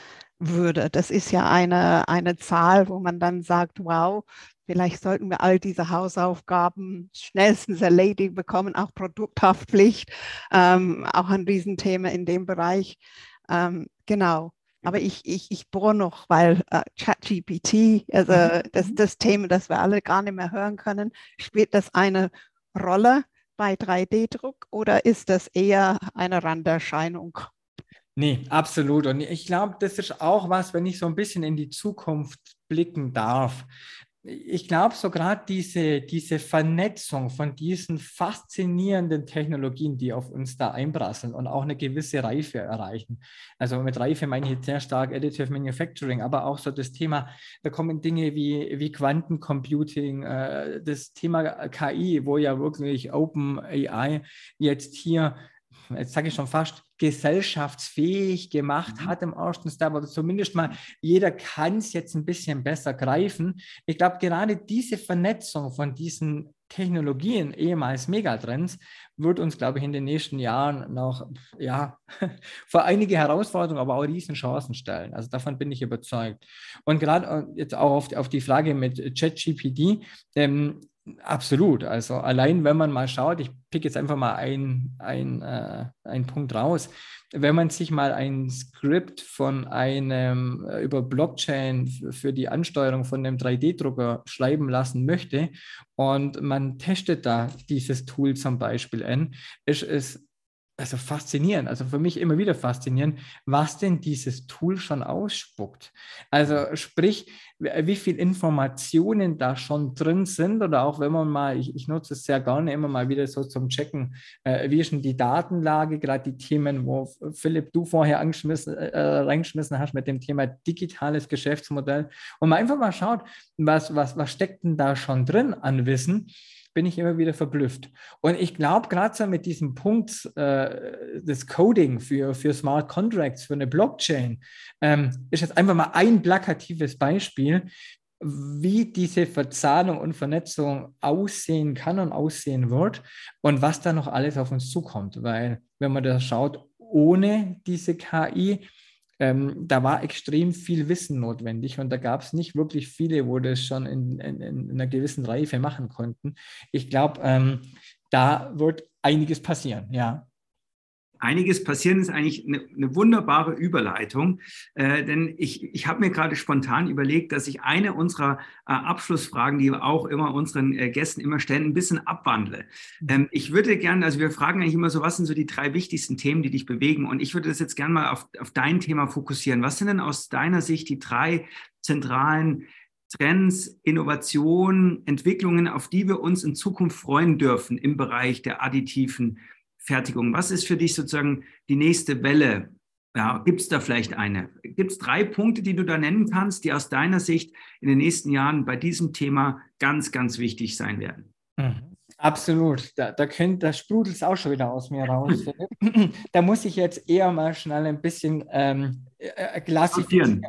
würde. Das ist ja eine, eine Zahl, wo man dann sagt, wow, vielleicht sollten wir all diese Hausaufgaben schnellstens erledigt bekommen, auch Produkthaftpflicht, ähm, auch ein Riesenthema in dem Bereich. Ähm, genau. Aber ich, ich, ich bohre noch, weil äh, ChatGPT, also das, das Thema, das wir alle gar nicht mehr hören können, spielt das eine Rolle bei drei D Druck oder ist das eher eine Randerscheinung? Nee, absolut. Und ich glaube, das ist auch was, wenn ich so ein bisschen in die Zukunft blicken darf. Ich glaube, so gerade diese, diese Vernetzung von diesen faszinierenden Technologien, die auf uns da einprasseln und auch eine gewisse Reife erreichen. Also mit Reife meine ich jetzt sehr stark Additive Manufacturing, aber auch so das Thema, da kommen Dinge wie, wie Quantencomputing, äh, das Thema K I, wo ja wirklich OpenAI jetzt hier jetzt sage ich schon fast, gesellschaftsfähig gemacht mhm. hat im ersten Step, oder zumindest mal jeder kann es jetzt ein bisschen besser greifen. Ich glaube, gerade diese Vernetzung von diesen Technologien, ehemals Megatrends, wird uns, glaube ich, in den nächsten Jahren noch ja, vor einige Herausforderungen, aber auch Riesenchancen stellen. Also davon bin ich überzeugt. Und gerade jetzt auch auf, auf die Frage mit ChatGPT, ähm, absolut. Also allein, wenn man mal schaut, ich pick jetzt einfach mal ein, ein, äh, einen Punkt raus, wenn man sich mal ein Skript von einem äh, über Blockchain f- für die Ansteuerung von einem drei D-Drucker schreiben lassen möchte und man testet da dieses Tool zum Beispiel an, ist es also faszinierend, also für mich immer wieder faszinierend, was denn dieses Tool schon ausspuckt. Also sprich, wie viele Informationen da schon drin sind oder auch wenn man mal, ich, ich nutze es sehr gerne immer mal wieder so zum Checken, äh, wie ist denn die Datenlage, gerade die Themen, wo Philipp, du vorher angeschmissen, äh, reingeschmissen hast mit dem Thema digitales Geschäftsmodell und man einfach mal schaut, was, was, was steckt denn da schon drin an Wissen, bin ich immer wieder verblüfft. Und ich glaube, gerade so mit diesem Punkt äh, des Coding für, für Smart Contracts, für eine Blockchain, ähm, ist jetzt einfach mal ein plakatives Beispiel, wie diese Verzahnung und Vernetzung aussehen kann und aussehen wird und was da noch alles auf uns zukommt. Weil, wenn man da schaut, ohne diese K I, Ähm, da war extrem viel Wissen notwendig und da gab es nicht wirklich viele, wo das schon in, in, in einer gewissen Reife machen konnten. Ich glaube, ähm, da wird einiges passieren, ja. Einiges passieren ist eigentlich eine, eine wunderbare Überleitung, äh, denn ich, ich habe mir gerade spontan überlegt, dass ich eine unserer äh, Abschlussfragen, die wir auch immer unseren äh, Gästen immer stellen, ein bisschen abwandle. Ähm, ich würde gerne, also wir fragen eigentlich immer so, was sind so die drei wichtigsten Themen, die dich bewegen? Und ich würde das jetzt gerne mal auf, auf dein Thema fokussieren. Was sind denn aus deiner Sicht die drei zentralen Trends, Innovationen, Entwicklungen, auf die wir uns in Zukunft freuen dürfen im Bereich der additiven Fertigung? Was ist für dich sozusagen die nächste Welle? Ja, gibt es da vielleicht eine? Gibt es drei Punkte, die du da nennen kannst, die aus deiner Sicht in den nächsten Jahren bei diesem Thema ganz, ganz wichtig sein werden? Mhm. Absolut. Da, da, könnt, da sprudelt es auch schon wieder aus mir raus. Da muss ich jetzt eher mal schnell ein bisschen ähm, äh, klassifizieren.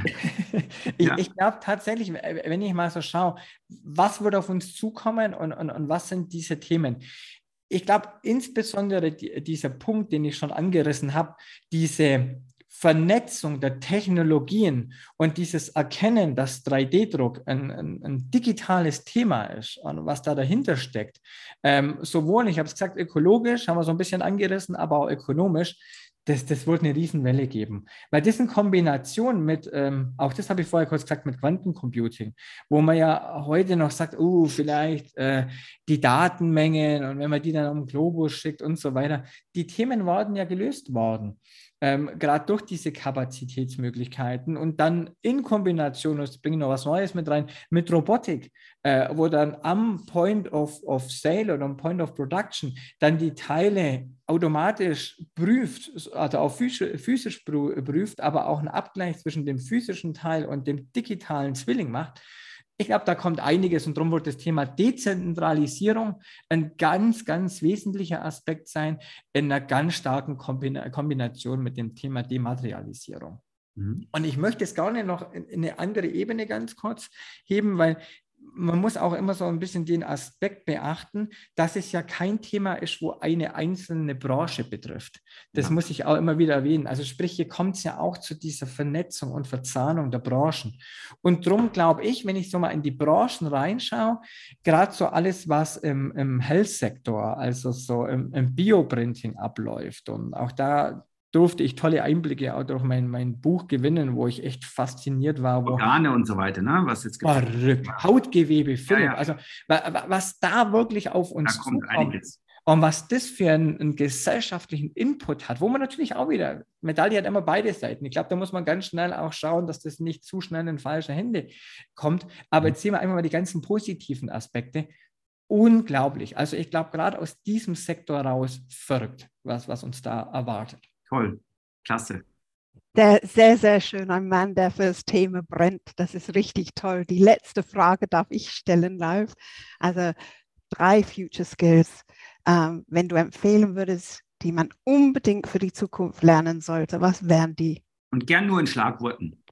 ich Ja. ich glaube tatsächlich, wenn ich mal so schaue, was wird auf uns zukommen und, und, und was sind diese Themen? Ich glaube, insbesondere die, dieser Punkt, den ich schon angerissen habe, diese Vernetzung der Technologien und dieses Erkennen, dass drei D-Druck ein, ein, ein digitales Thema ist und was da dahinter steckt, ähm, sowohl, ich habe es gesagt, ökologisch, haben wir so ein bisschen angerissen, aber auch ökonomisch, das, das wird eine Riesenwelle geben. Weil das in Kombination mit, ähm, auch das habe ich vorher kurz gesagt, mit Quantencomputing, wo man ja heute noch sagt, oh, vielleicht äh, die Datenmengen und wenn man die dann um den Globus schickt und so weiter, die Themen waren ja gelöst worden. Ähm, gerade durch diese Kapazitätsmöglichkeiten und dann in Kombination, und jetzt bringe ich noch was Neues mit rein, mit Robotik, äh, wo dann am Point of, of Sale oder am Point of Production dann die Teile automatisch prüft, also auch physisch, physisch prüft, aber auch einen Abgleich zwischen dem physischen Teil und dem digitalen Zwilling macht. Ich glaube, da kommt einiges und darum wird das Thema Dezentralisierung ein ganz, ganz wesentlicher Aspekt sein in einer ganz starken Kombination mit dem Thema Dematerialisierung. Mhm. Und ich möchte es gar nicht noch in eine andere Ebene ganz kurz heben, weil man muss auch immer so ein bisschen den Aspekt beachten, dass es ja kein Thema ist, wo eine einzelne Branche betrifft. Das ja. muss ich auch immer wieder erwähnen. Also sprich, hier kommt es ja auch zu dieser Vernetzung und Verzahnung der Branchen. Und darum glaube ich, wenn ich so mal in die Branchen reinschaue, gerade so alles, was im, im Health-Sektor, also so im, im Bioprinting abläuft und auch da durfte ich tolle Einblicke auch durch mein, mein Buch gewinnen, wo ich echt fasziniert war. Wo Organe und so weiter, ne? Was jetzt gibt. Verrückt. Hautgewebe, Philipp. Ja, ja. Also was da wirklich auf uns da kommt zukommt einiges. Und was das für einen, einen gesellschaftlichen Input hat, wo man natürlich auch wieder, Medaille hat immer beide Seiten. Ich glaube, da muss man ganz schnell auch schauen, dass das nicht zu schnell in falsche Hände kommt. Aber jetzt sehen wir einfach mal die ganzen positiven Aspekte. Unglaublich. Also ich glaube, gerade aus diesem Sektor raus verrückt, was, was uns da erwartet. Toll, klasse. Der, sehr, sehr schön. Ein Mann, der für das Thema brennt. Das ist richtig toll. Die letzte Frage darf ich stellen live. Also drei Future Skills. Ähm, wenn du empfehlen würdest, die man unbedingt für die Zukunft lernen sollte? Was wären die? Und gern nur in Schlagworten.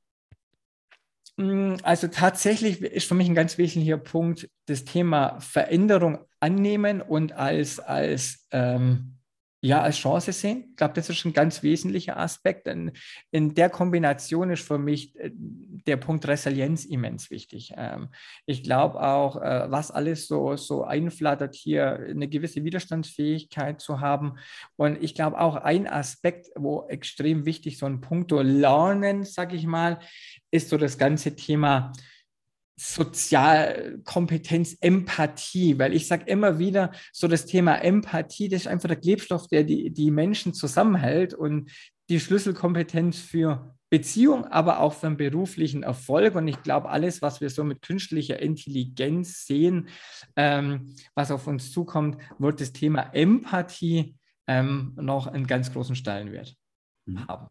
Also tatsächlich ist für mich ein ganz wesentlicher Punkt das Thema Veränderung annehmen und als, als, ähm, ja, als Chance sehen. Ich glaube, das ist ein ganz wesentlicher Aspekt. Denn in der Kombination ist für mich der Punkt Resilienz immens wichtig. Ähm, ich glaube auch, äh, was alles so, so einflattert hier, eine gewisse Widerstandsfähigkeit zu haben. Und ich glaube auch ein Aspekt, wo extrem wichtig so ein Punkt Lernen, sage ich mal, ist so das ganze Thema Sozialkompetenz, Empathie, weil ich sage immer wieder, so das Thema Empathie, das ist einfach der Klebstoff, der die, die Menschen zusammenhält und die Schlüsselkompetenz für Beziehung, aber auch für einen beruflichen Erfolg. Und ich glaube, alles, was wir so mit künstlicher Intelligenz sehen, ähm, was auf uns zukommt, wird das Thema Empathie ähm, noch einen ganz großen Stellenwert mhm. haben.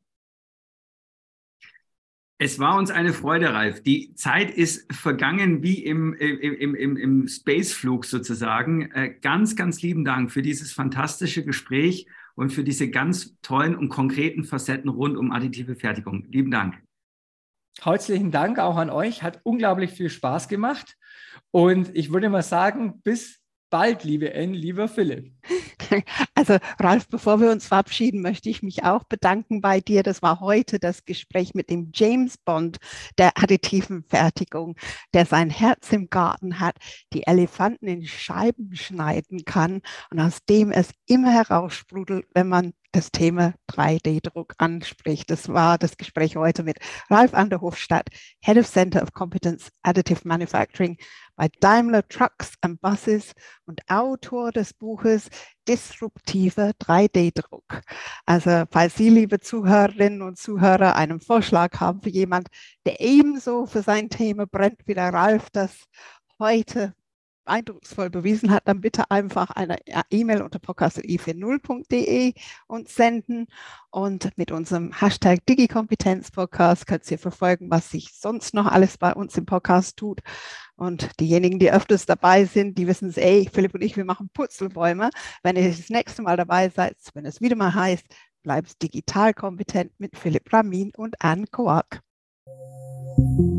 Es war uns eine Freude, Ralf. Die Zeit ist vergangen wie im, im, im, im Spaceflug sozusagen. Ganz, ganz lieben Dank für dieses fantastische Gespräch und für diese ganz tollen und konkreten Facetten rund um additive Fertigung. Lieben Dank. Herzlichen Dank auch an euch. Hat unglaublich viel Spaß gemacht. Und ich würde mal sagen, bis bald, liebe Anne, lieber Philipp. Also Ralf, bevor wir uns verabschieden, möchte ich mich auch bedanken bei dir. Das war heute das Gespräch mit dem James Bond der additiven Fertigung, der sein Herz im Garten hat, die Elefanten in Scheiben schneiden kann und aus dem es immer heraussprudelt, wenn man das Thema drei D Druck anspricht. Das war das Gespräch heute mit Ralf an der Hofstadt, Head of Center of Competence Additive Manufacturing bei Daimler Trucks and Buses und Autor des Buches Disruptiver drei D Druck. Also falls Sie, liebe Zuhörerinnen und Zuhörer, einen Vorschlag haben für jemand, der ebenso für sein Thema brennt wie der Ralf, das heute eindrucksvoll bewiesen hat, dann bitte einfach eine E-Mail unter podcast punkt i vierzig punkt de und senden. Und mit unserem Hashtag DigiKompetenz-Podcast könnt ihr verfolgen, was sich sonst noch alles bei uns im Podcast tut. Und diejenigen, die öfters dabei sind, die wissen es, ey, Philipp und ich, wir machen Purzelbäume. Wenn ihr das nächste Mal dabei seid, wenn es wieder mal heißt, bleibt digital kompetent mit Philipp Ramin und Anne Koak.